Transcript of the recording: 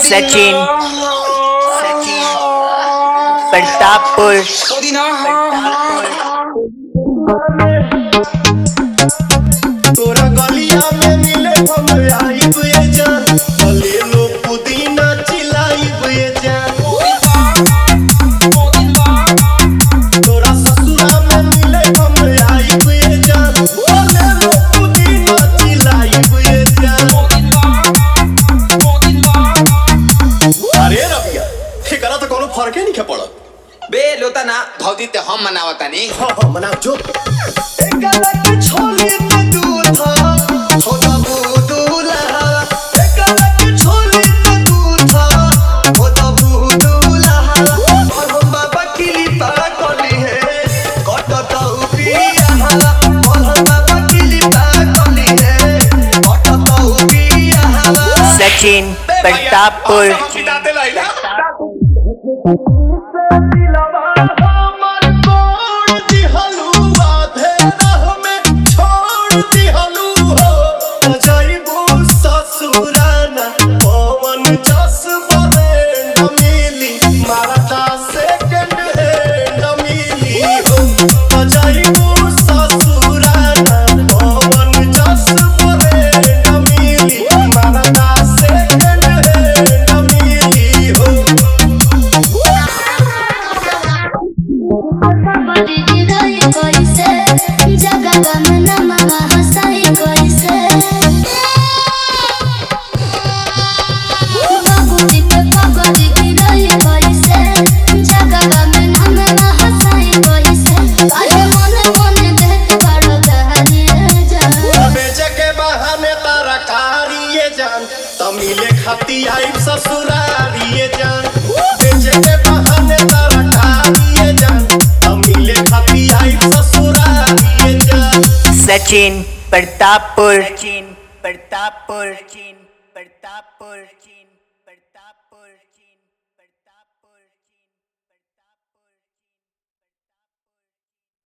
सचिन प्रतापपुर तोरा गलिया में मिले हम आइब ये जान भले लो पुदीना चिलाइब ये जान तोरा ससुरा में मिले हम आइब ये जान भले लो पुदीना चिलाइब ये जान। अरे रबिया एकरा तो कोनो फर्के नहीं पड़त बे लोता ना धौती ते हम मनावता नी हां मनाव जो एकरा के छोली ते दूध हो दबू दूला एकरा के छोली ते दूध हो दबू दूला और हम बाबा किली पारा कोली है कटता उपिया और हम बाबा किली पारा कोली है कटता उपिया सचिन प्रतापपुर खिदाते लाइला मिले खाती आई ससुरारिये जान बेचे के बहाने तारा खारिये जान मिले खाती आई ससुरारिये जान। सचिन प्रतापपुर